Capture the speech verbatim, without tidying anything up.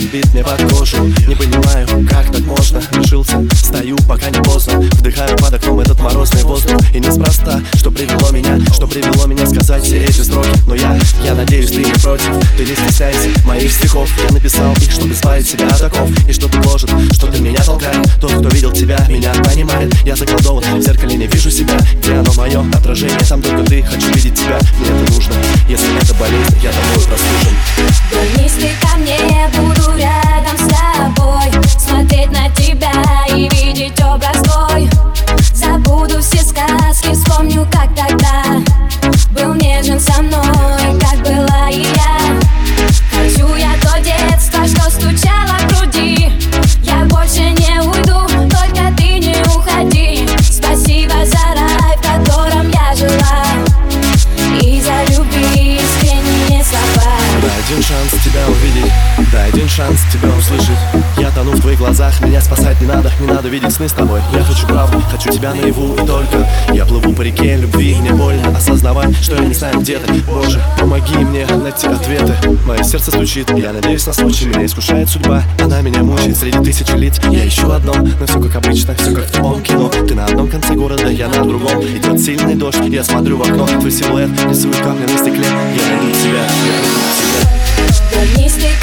бит мне под кожу. Не понимаю, как так можно. Решился, стою, пока не поздно. Вдыхаю под окном этот морозный воздух. И неспроста, что привело меня, что привело меня сказать все эти строки. Но я, я надеюсь, ты не против. Ты не стесняйся моих стихов. Я написал их, чтобы избавить себя от оков. И что ты гложет, что ты меня толкает. Тот, кто видел тебя, меня понимает. Я заколдован, в зеркале не вижу себя. Где оно мое отражение? Там только ты, хочу видеть тебя. Мне это нужно, если это болезнь, я тобой прослушан. Вернись ты ко мне, я буду рядом с тобой. Смотреть на тебя и видеть образ твой. Забуду все сказки, вспомню, как тогда был нежен со мной, как была и я. Хочу я то детство, что стучало в груди. Я больше не уйду, только ты не уходи. Спасибо за рай, в котором я жила, и за любви искренние слова. Дай один шанс тебя увидеть, дай один шанс тебя услышать. Я тону в твоих глазах, меня спасать не надо. Не надо видеть сны с тобой. Я хочу правду, хочу тебя наяву и только. Я плыву по реке любви, мне больно осознавать, что я не знаю, где ты. Боже, помоги мне найти ответы. Мое сердце стучит, я надеюсь на случай. Меня искушает судьба, она меня мучает. Среди тысячи лиц я ищу одно, но все как обычно, все как в том кино. Ты на одном конце города, я на другом. Идет сильный дождь, я смотрю в окно. Твой силуэт рисует камни на стекле. Я найду тебя, я найду тебя. Вернись ты